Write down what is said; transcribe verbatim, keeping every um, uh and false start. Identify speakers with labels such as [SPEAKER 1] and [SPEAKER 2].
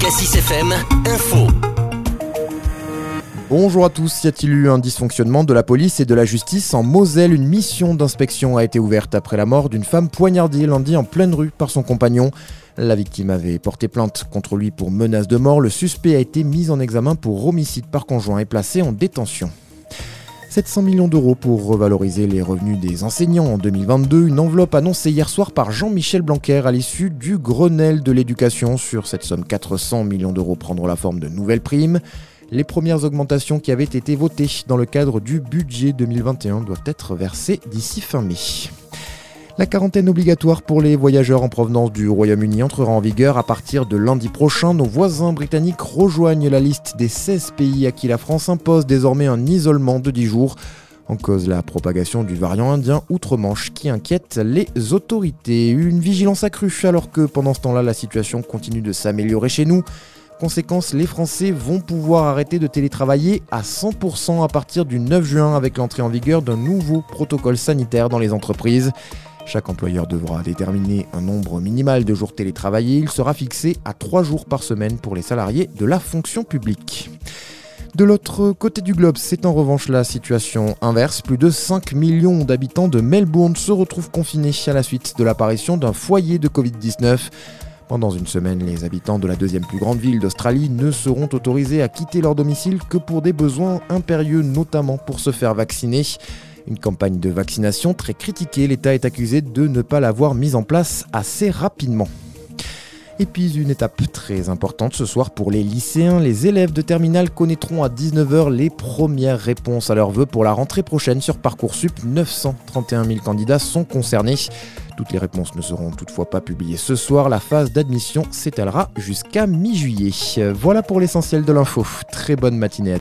[SPEAKER 1] Cassis F M, info.
[SPEAKER 2] Bonjour à tous, y a-t-il eu un dysfonctionnement de la police et de la justice en Moselle? Une mission d'inspection a été ouverte après la mort d'une femme poignardée lundi en pleine rue par son compagnon. La victime avait porté plainte contre lui pour menace de mort. Le suspect a été mis en examen pour homicide par conjoint et placé en détention. sept cents millions d'euros pour revaloriser les revenus des enseignants en deux mille vingt-deux. Une enveloppe annoncée hier soir par Jean-Michel Blanquer à l'issue du Grenelle de l'éducation. Sur cette somme, quatre cents millions d'euros prendront la forme de nouvelles primes. Les premières augmentations qui avaient été votées dans le cadre du budget deux mille vingt et un doivent être versées d'ici fin mai. La quarantaine obligatoire pour les voyageurs en provenance du Royaume-Uni entrera en vigueur à partir de lundi prochain. Nos voisins britanniques rejoignent la liste des seize pays à qui la France impose désormais un isolement de dix jours. En cause, la propagation du variant indien outre-Manche qui inquiète les autorités. Une vigilance accrue alors que pendant ce temps-là, la situation continue de s'améliorer chez nous. Conséquence, les Français vont pouvoir arrêter de télétravailler à cent pour cent à partir du neuf juin avec l'entrée en vigueur d'un nouveau protocole sanitaire dans les entreprises. Chaque employeur devra déterminer un nombre minimal de jours télétravaillés. Il sera fixé à trois jours par semaine pour les salariés de la fonction publique. De l'autre côté du globe, c'est en revanche la situation inverse. Plus de cinq millions d'habitants de Melbourne se retrouvent confinés à la suite de l'apparition d'un foyer de covid dix-neuf. Pendant une semaine, les habitants de la deuxième plus grande ville d'Australie ne seront autorisés à quitter leur domicile que pour des besoins impérieux, notamment pour se faire vacciner. Une campagne de vaccination très critiquée, l'État est accusé de ne pas l'avoir mise en place assez rapidement. Et puis une étape très importante ce soir pour les lycéens. Les élèves de terminale connaîtront à dix-neuf heures les premières réponses à leurs vœux pour la rentrée prochaine sur Parcoursup. neuf cent trente et un mille candidats sont concernés. Toutes les réponses ne seront toutefois pas publiées ce soir. La phase d'admission s'étalera jusqu'à mi-juillet. Voilà pour l'essentiel de l'info. Très bonne matinée à tous.